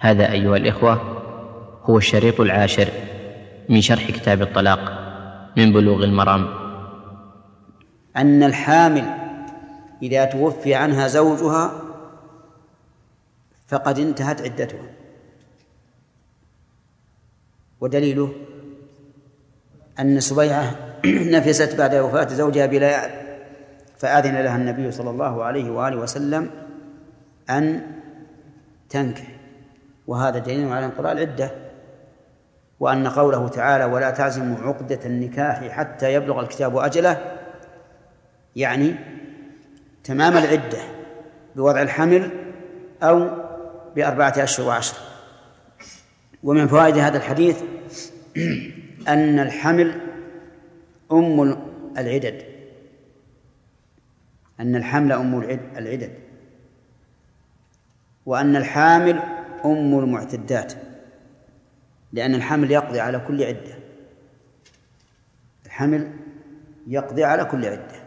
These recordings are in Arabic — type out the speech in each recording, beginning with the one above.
هذا أيها الإخوة هو الشريط 10 من شرح كتاب الطلاق من بلوغ المرام. أن الحامل إذا توفي عنها زوجها فقد انتهت عدتها، ودليله أن سبيعة نفست بعد وفاة زوجها بلا يعد، فآذن لها النبي صلى الله عليه وآله وسلم أن تنكح، وهذا دليل على انقضاء العدة. وأن قوله تعالى ولا تعزموا عقدة النكاح حتى يبلغ الكتاب أجله يعني تمام العدة بوضع الحمل أو ب4 أشهر و10. ومن فوائد هذا الحديث أن الحمل أم العدد، أن الحمل أم العدد، وأن الحامل أم المعتدات، لأن الحمل يقضي على كل عدة، الحمل يقضي على كل عدة.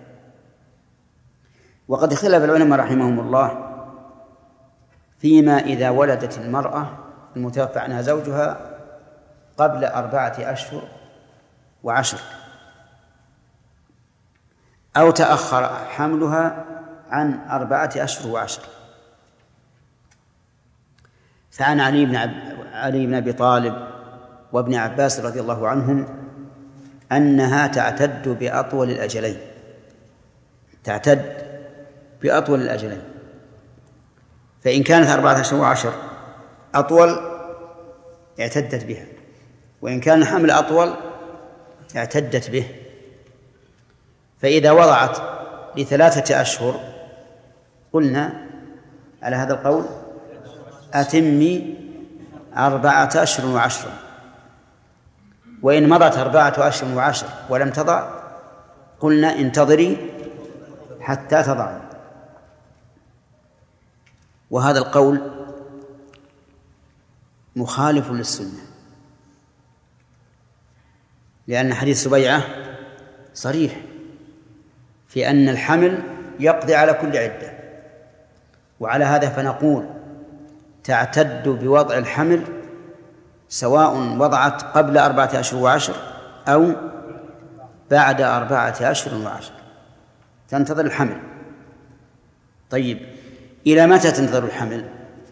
وقد اختلف العلماء رحمهم الله فيما إذا ولدت المرأة المتوفى عنها زوجها قبل 4 أشهر و10 أو تأخر حملها عن 4 أشهر و10. فعن علي بن أبي طالب وابن عباس رضي الله عنهم أنها تعتد بأطول الأجلين، تعتد بأطول الأجلين، فإن كانت 4 أشهر و10 أطول اعتدت بها، وإن كان الحمل أطول اعتدت به. فإذا وضعت ل3 أشهر قلنا على هذا القول أتمي 4 أشهر و10، وإن مضت 4 أشهر و10 ولم تضع قلنا انتظري حتى تضع. وهذا القول مخالف للسنة، لأن حديث سبيعة صريح في أن الحمل يقضي على كل عدة، وعلى هذا فنقول تعتد بوضع الحمل سواء وضعت قبل 4 أشهر و10 أو بعد 4 أشهر و10 تنتظر الحمل. طيب إلى متى تنتظر الحمل؟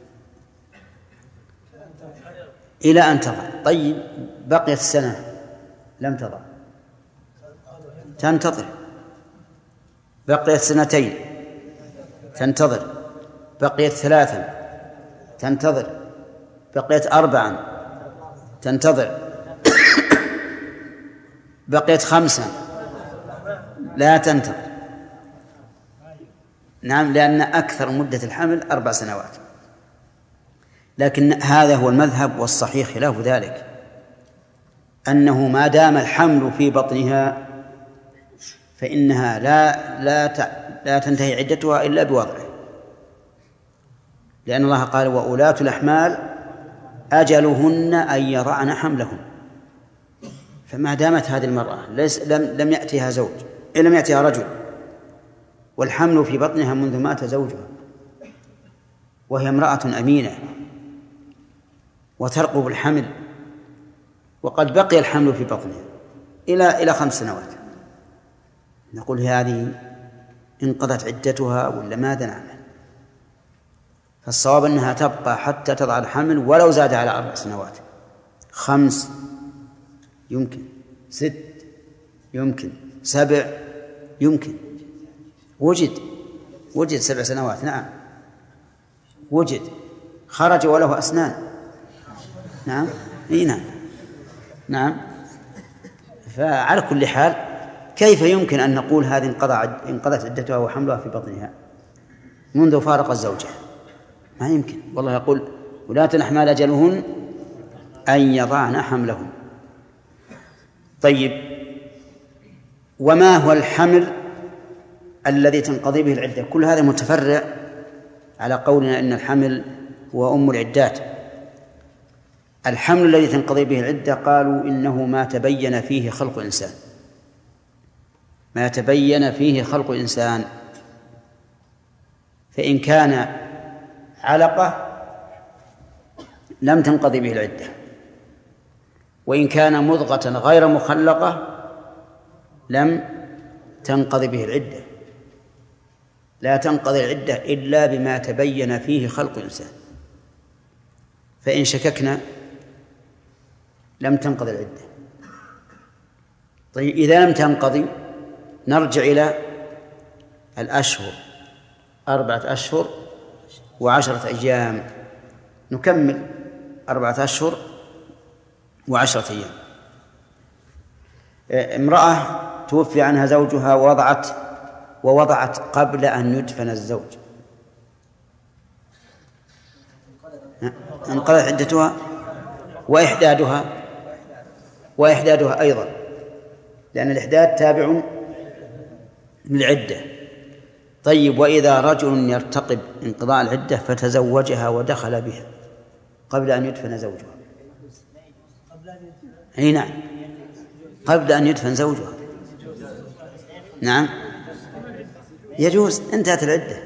إلى أن تضع. طيب بقيت سنة لم تضع تنتظر، بقيت 2 تنتظر، بقيت 3 تنتظر، بقيت 4 تنتظر، بقيت 5 لا تنتظر. نعم، لأن أكثر مدة الحمل 4 سنوات. لكن هذا هو المذهب، والصحيح خلاف ذلك، أنه ما دام الحمل في بطنها فإنها لا تنتهي عدتها إلا بوضعه، لأن الله قال وأولاة الأحمال أجلهن أن يضعن حملهن. فما دامت هذه المرأة لم يأتيها زوج، لم يأتيها رجل، والحمل في بطنها منذ مات زوجها، وهي امرأة أمينة وترقب الحمل، وقد بقي الحمل في بطنها إلى 5 سنوات، نقول هذه انقضت عدتها ولا ماذا نعمل؟ فالصواب أنها تبقى حتى تضع الحمل ولو زاد على 4 سنوات، 5 يمكن، 6 يمكن، 7 يمكن. وجد 7 سنوات، نعم وجد، خرج وله أسنان، نعم نعم. فعلى كل حال كيف يمكن أن نقول هذه انقضت عدتها وحملها في بطنها منذ فارق الزوجة؟ ما يمكن. والله يقول ولاة الأحمال أجلهن أن يضعن حملهن. طيب وما هو الحمل الذي تنقضي به العدة؟ كل هذا متفرع على قولنا إن الحمل هو أم العدات. الحمل الذي تنقضي به العدة قالوا إنه ما تبين فيه خلق إنسان، ما تبين فيه خلق إنسان. فإن كان علقة لم تنقضي به العدة، وإن كان مضغة غير مخلقة لم تنقضي به العدة. لا تنقضي العدة إلا بما تبين فيه خلق الإنسان، فإن شككنا لم تنقضي العدة. طيب إذا لم تنقضي نرجع إلى الأشهر، 4 أشهر و10 أيام، نكمل 4 أشهر و10 أيام. امرأة توفي عنها زوجها ووضعت قبل أن يدفن الزوج، انقضت عدتها وإحدادها أيضا، لأن الإحداد تابع للعدة. طيب وإذا رجل يرتقب انقضاء العدة فتزوجها ودخل بها قبل أن يدفن زوجها، أي نعم، قبل أن يدفن زوجها، نعم يجوز، انتهت العدة،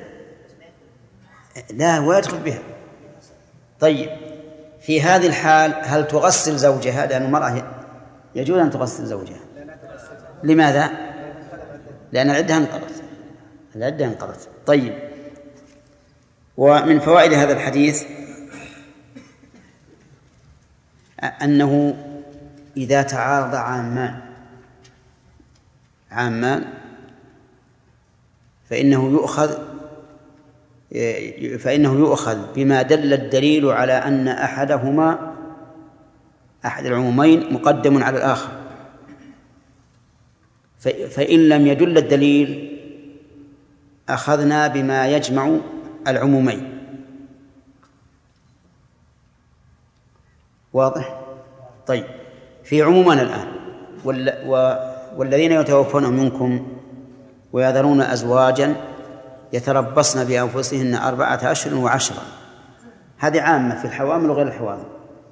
لا ويدخل بها. طيب في هذه الحال هل تغسل زوجها؟ لأن المرأة يجوز أن تغسل زوجها. لماذا؟ لأن العدة انقضت. طيب، ومن فوائد هذا الحديث أنه إذا تعارض عامان فإنه يؤخذ بما دل الدليل على أن أحد العمومين مقدم على الآخر، فإن لم يدل الدليل أخذنا بما يجمع العمومين. واضح؟ طيب، في عمومنا الآن والذين يتوفون منكم ويذرون أزواجا يتربصن بأنفسهن 4 أشهر و10، هذه عامة في الحوامل وغير الحوامل.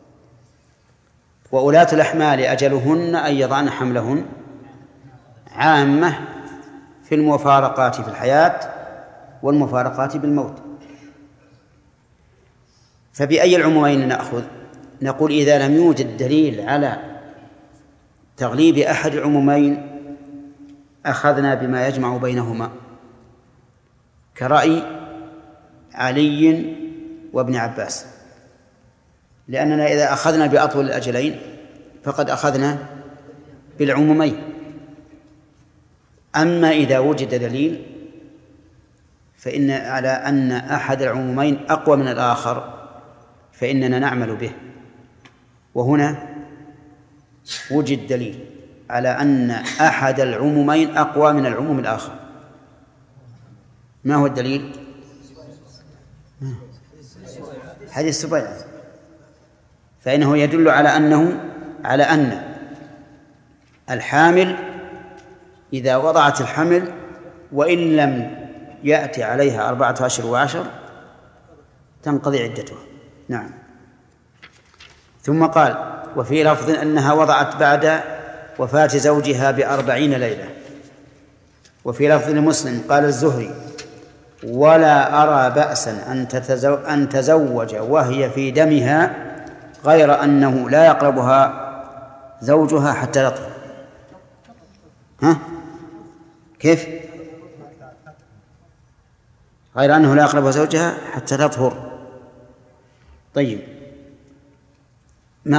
وأولاة الأحمال أجلهن أن يضعن حملهن، عامة في المفارقات في الحياة والمفارقات بالموت. فبأي العمومين نأخذ؟ نقول إذا لم يوجد دليل على تغليب أحد العمومين أخذنا بما يجمع بينهما، كرأي علي وابن عباس، لأننا إذا أخذنا بأطول الأجلين فقد أخذنا بالعمومين. أما إذا وجد دليل فإن على أن أحد العمومين أقوى من الآخر فإننا نعمل به. وهنا وجد دليل على أن أحد العمومين أقوى من العموم الآخر. ما هو الدليل؟ حديث سبيعة، فإنه يدل على أن الحامل إذا وضعت الحمل وإن لم يأتي عليها 4 أشهر و10 تنقضي عدتها. نعم. ثم قال: وفي لفظ أنها وضعت بعد وفاة زوجها ب40 ليلة. وفي لفظ لمسلم قال الزهري: ولا أرى بأسا أن تزوج وهي في دمها، غير أنه لا يقربها زوجها حتى يطهر. كيف؟ غير أنه لا يقربها زوجها حتى تطهر. طيب،